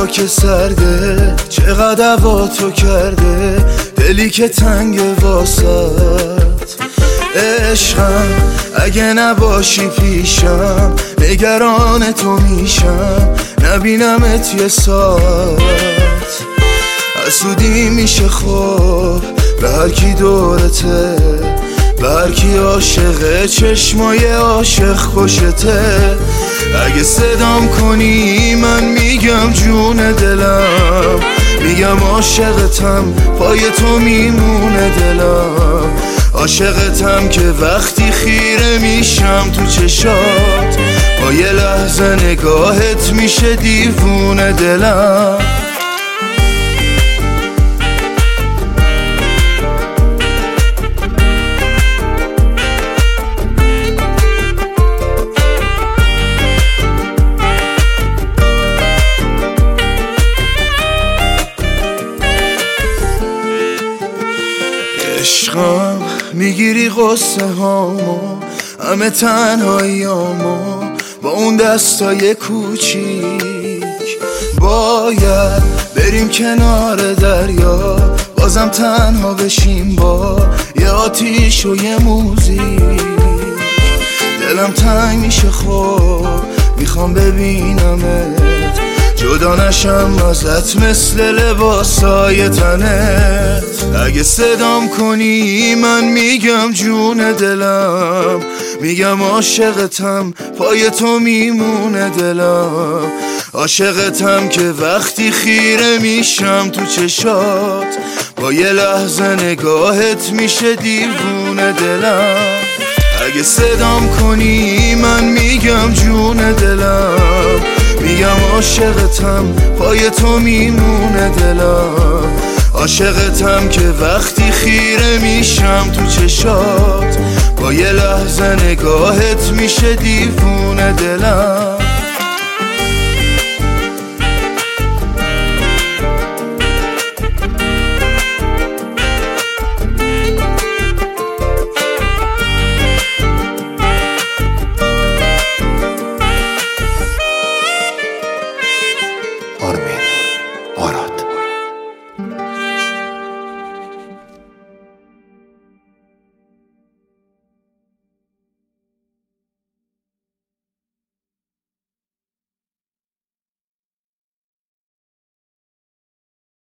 هوا که سرده، چقدر هوا تو کرده، دلی که تنگ واسط. عشقم اگه نباشی پیشم، نگران تو میشم، نبینمت یه ساعت. حسودی میشه خوب به هر کی دورته، به هر کی عاشقه، چشمای عاشق خوشته. اگه صدام کنی من میگم جون دلم، میگم عاشقتم، پای تو میمونه دلم. عاشقتم که وقتی خیره میشم تو چشات، با یه لحظه نگاهت میشه دیوونه دلم. عشقم میگیری قصه هامو، همه تنهاییامو، با اون دستای کوچیک. باید بریم کنار دریا، بازم تنها بشیم با یه آتیش و یه موزیک. دلم تنگ میشه خوب، میخوام ببینمت، جدا نشم ازت مثل لباسای تنت. اگه صدام کنی من میگم جون دلم، میگم عاشقتم، پای تو میمونه دلم. عاشقتم که وقتی خیره میشم تو چشات، با یه لحظه نگاهت میشه دیوونه دلم. اگه صدام کنی من میگم جون دلم، میگم عاشقتم، پای تو میمونه دلم. عاشقتم که وقتی خیره میشم تو چشات، با یه لحظه نگاهت میشه دیوونه دلم.